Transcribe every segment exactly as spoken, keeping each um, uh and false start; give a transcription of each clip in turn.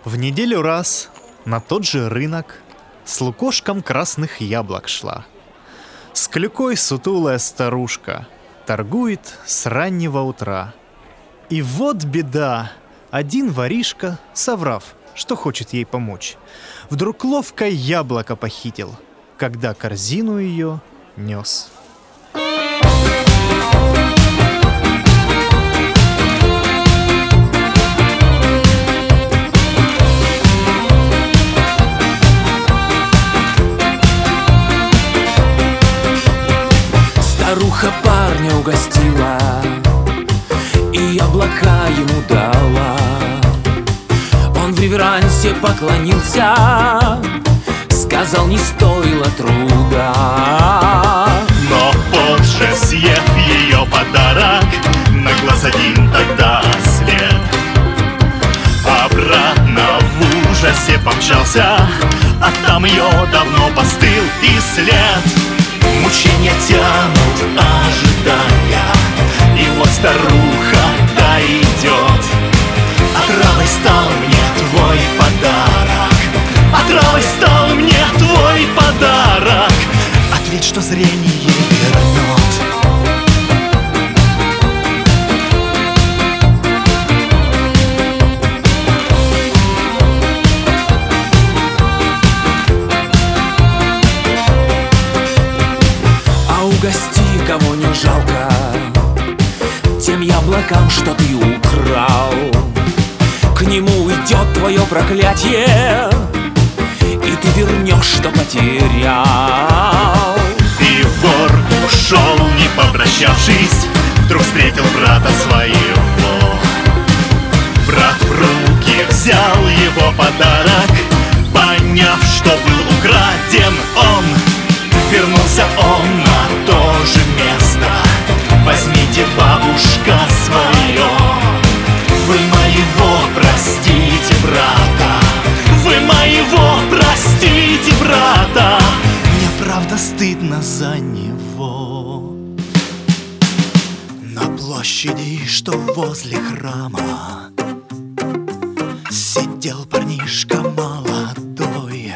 В неделю раз на тот же рынок с лукошком красных яблок шла. С клюкой сутулая старушка торгует с раннего утра. И вот беда, один воришка, соврав, что хочет ей помочь, вдруг ловко яблоко похитил, когда корзину ее нес. Старуха парня угостила и яблока ему дала. Он в реверансе поклонился, сказал, не стоило труда. Но позже, съев ее подарок, на глаз один тогда ослеп. Обратно в ужасе помчался, а там ее давно постыл и след. Мучения тянут, ожидая, и вот старуха-то идет. Отравой стал мне твой подарок, отравой стал мне твой подарок. Ответь, что зрение вернет. Угости, кого не жалко, тем яблокам, что ты украл. К нему уйдет твое проклятие, и ты вернешь, что потерял. И вор ушел, не попрощавшись, вдруг встретил брата своего. Брат в руки взял его подарок, поняв, что был украден он. Вернулся он на то же место. Возьмите, бабушка, свое. Вы моего простите брата, вы моего простите брата. Мне правда стыдно за него. На площади, что возле храма, сидел парнишка молодой.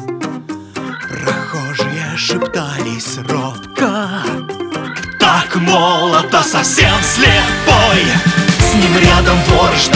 Прохожие шептались робко: так молодо, совсем слепой. С ним рядом вор ждал